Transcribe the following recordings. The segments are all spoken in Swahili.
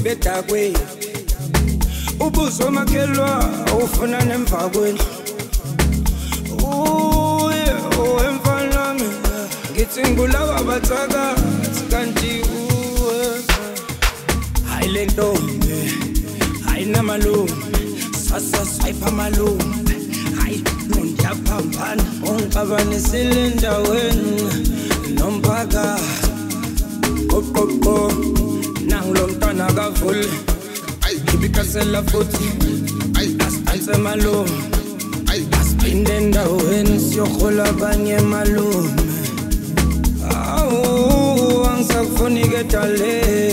bedakwe ubuso makhelwa ufuna nemva kwenu uye emfana mina ngithi ngibulawa bathaka kanti uwe hayi le ntombi ayinamalume sasa swipe amalume hayi nondiyaphambana ongixabanisile endaweni nomphakathi kokoko nangulo mntwana kavule ibikasela futhi asidanse malume asiphinde endaweni siyohola abanye malume awu angisakufuni ke dale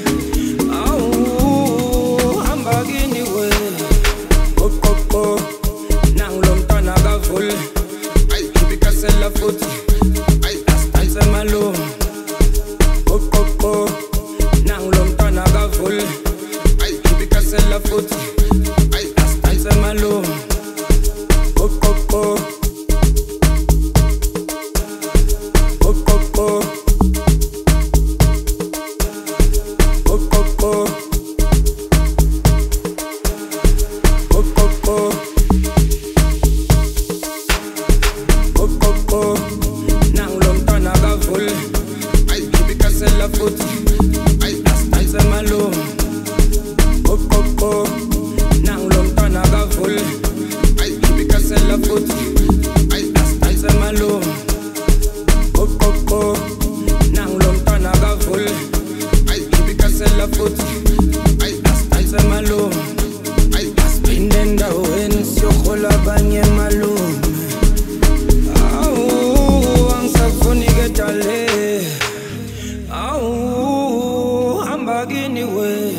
awu hamba kini we kokoko nangulo mntwana kavule ibikasela futhi asidanse malume kokoko nangulo mntwana kavule ibikasela futhi asidanse malume kokoko kokoko kokoko kokoko kokoko nangulo mntwana kavule ibikasela futhi asidanse malume kokoko nangulo mntwana kavule ibikasela futhi asidanse malume kokoko nangulo mntwana kavule ibikasela futhi asidanse malume asiphinde endaweni siyohola abanye malume awu angisakufuni ke dale awu hamba kini we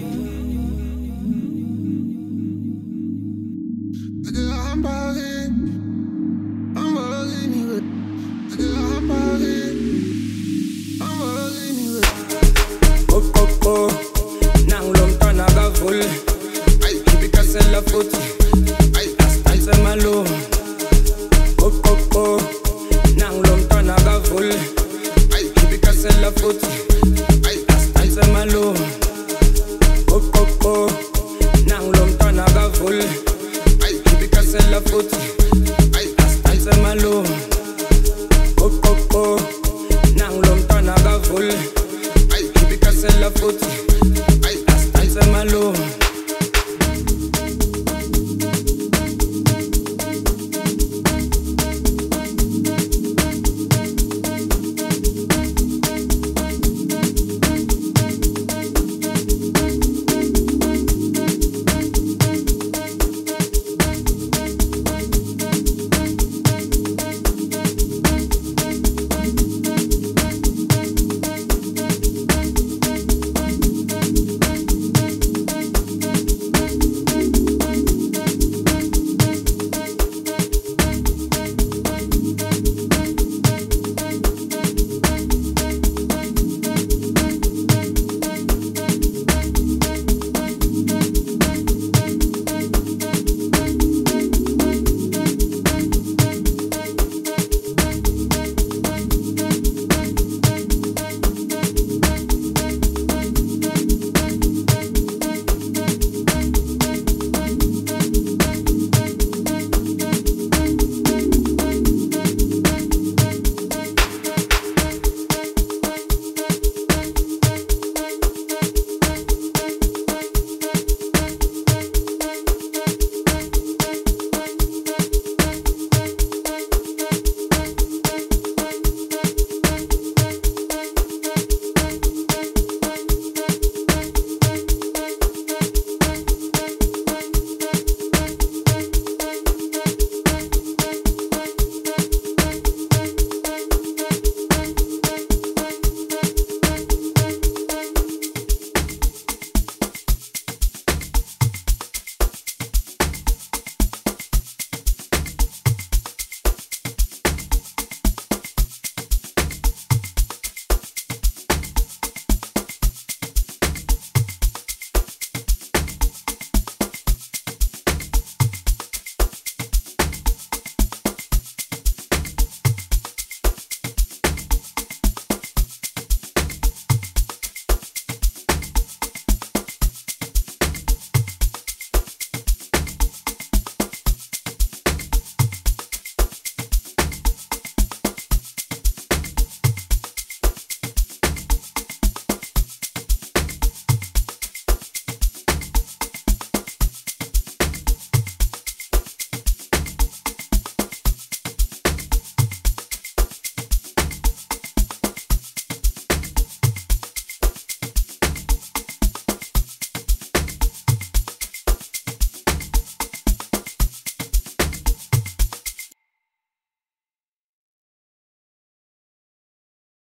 kokoko nangulo mntwana kavule ibikasela futhi asidanse malume kokoko nangulo mntwana kavule ibikasela futhi asidanse malume kokoko nangulo mntwana kavule ibikasela futhi